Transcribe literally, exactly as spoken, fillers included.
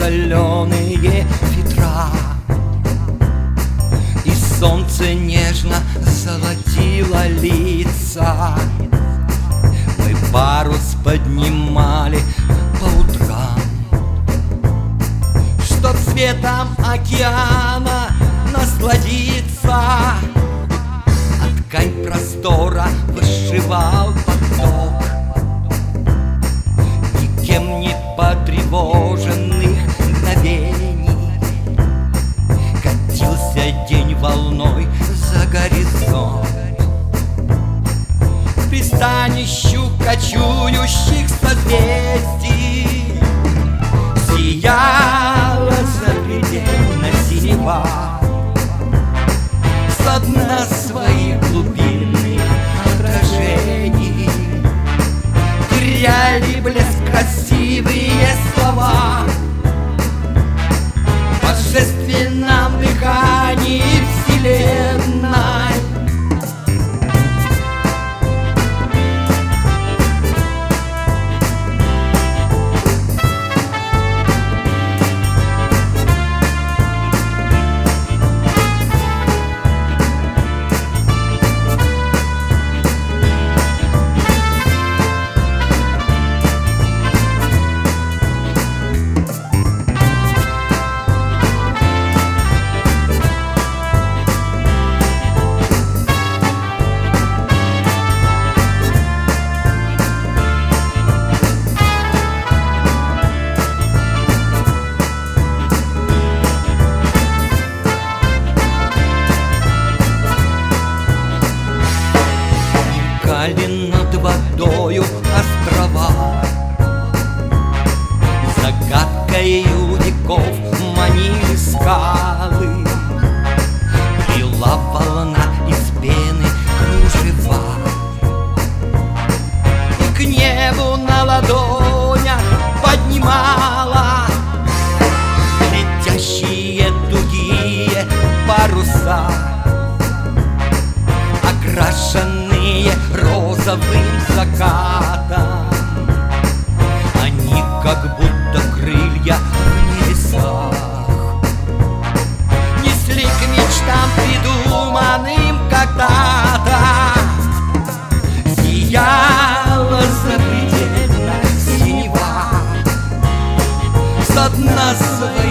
соленые ветра, и солнце нежно золотило лица. Мы парус поднимали по утрам, чтоб светом океана насладиться. А ткань простора вышивал поток никем не потревоженных мгновений. Катился день волной за горизонт к пристанищу кочующих созвездий. Сияла запредельно синева со дна своих глубинных отражений. Теряли блеск красивые слова в божественном дыхании вселенной. Над водою острова загадкою веков манили скалы. Била волна из пены кружева, и к небу на ладонях поднимала летящие тугие паруса, окрашенные розовым закатом. Они как будто крылья в небесах несли к мечтам, придуманным когда-то. Сияла запредельно синева со дна своей